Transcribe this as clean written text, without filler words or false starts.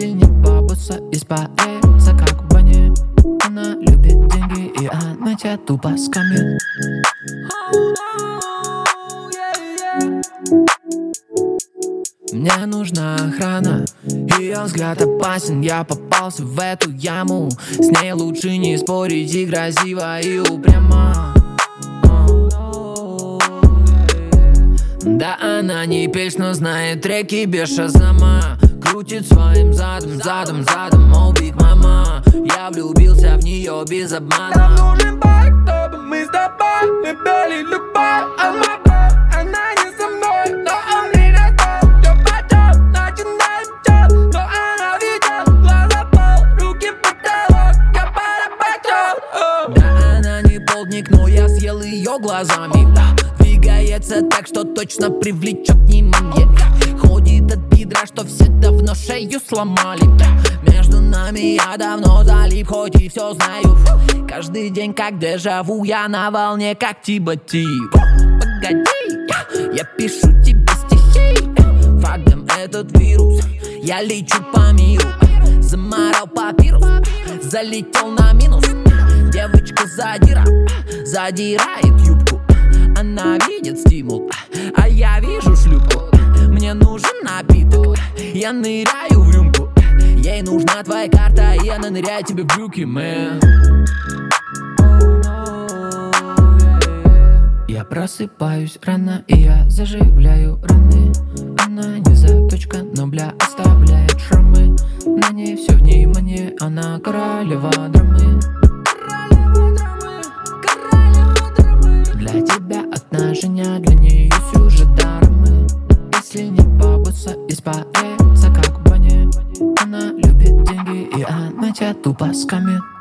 Если не бабуса, испарится как в бане. Она любит деньги, и она тебя тупо скамьет. Мне нужна охрана, ее взгляд опасен. Я попался в эту яму. С ней лучше не спорить, и красиво, и упряма. Да, она не пельс, но знает треки без шазама. Крутит своим задом, oh, big mama. Я влюбился в нее без обмана. Нам нужен байк, чтобы мы с тобой выбрали любовь. Она не со мной, но он не готов. Все потом, начинаем все. Но она видит, глаза пол, руки потолок. Я поработал. Да, она не полдник, но я съел ее глазами. Двигается так, что точно привлечет внимание. Ходит от бедра, что все давно шею сломали. Между нами я давно залип, хоть и все знаю. Каждый день как дежаву, я на волне как Тибати. Погоди, я пишу тебе стихи. Фактом этот вирус, я лечу по миру. Заморал папирус, залетел на минус. Девочка задирает юбку. Она видит стимул, а я вижу шлюпку. Мне нужен напиток, я ныряю в рюмку. Ей нужна твоя карта, и она ныряет тебе в брюки, мэн. Я просыпаюсь рано, и я заживляю раны. Она не заточка, но бля оставляет шрамы. На ней все внимание, она королева драмы. Для тебя отношения, для нее сюжет драмы. Если не бабуса, испарится как в бане. Она любит деньги, и она тебя тупо скамьет.